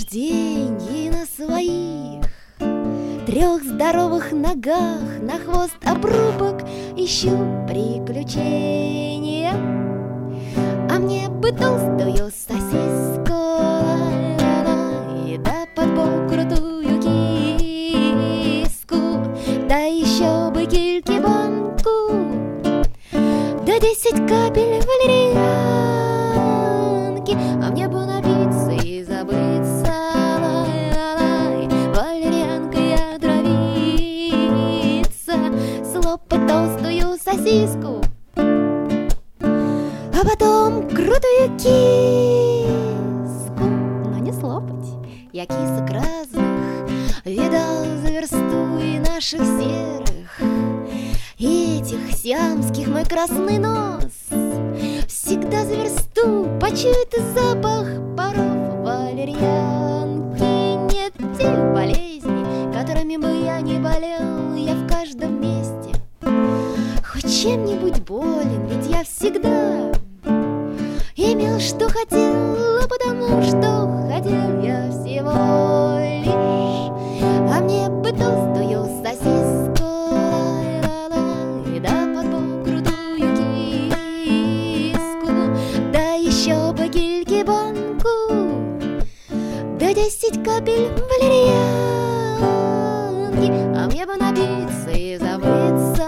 рождении на своих 3 здоровых ногах на хвост обрубок ищу приключения. А мне бы толстую сосиску, да под бок крутую киску, да еще бы кильки-банку, да 10 капель валерьянки. А мне бы напиться и забыться валерьянкой отравиться, слопать толстую сосиску, а потом крутую киску. Но не слопать. Я кисок разных видал за версту, и наших серых, и этих сиамских. Мой красный нос всегда за версту почует запах паров валерьянки. Нет тех болезней, которыми бы я не болел. Я в каждом месте хоть чем-нибудь болен, ведь я всегда имел, что хотел, потому что хотел я всего лишь. А мне бы толстую сосиску, да под бок крутую киску, да еще по кильки-банку, да 10 капель валерьянки. А мне бы напиться и забыться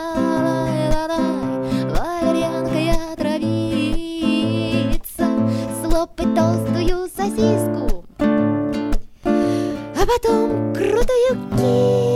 валерьянкой отравиться, слопать толстую сосиску, а потом крутую киску.